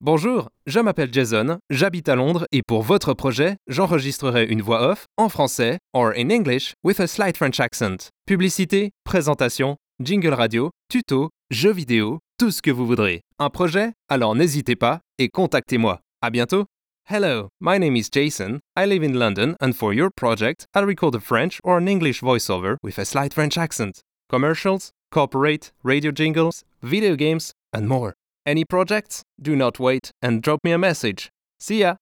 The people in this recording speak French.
Bonjour, je m'appelle Jason, j'habite à Londres et pour votre projet, j'enregistrerai une voix off en français or in English with a slight French accent. Publicité, présentation, jingle radio, tuto, jeux vidéo, tout ce que vous voudrez. Un projet? Alors n'hésitez pas et contactez-moi. À bientôt. Hello, my name is Jason. I live in London and for your project, I'll record a French or an English voiceover with a slight French accent. Commercials, corporate, radio jingles, video games, and more. Any projects? Do not wait and drop me a message. See ya!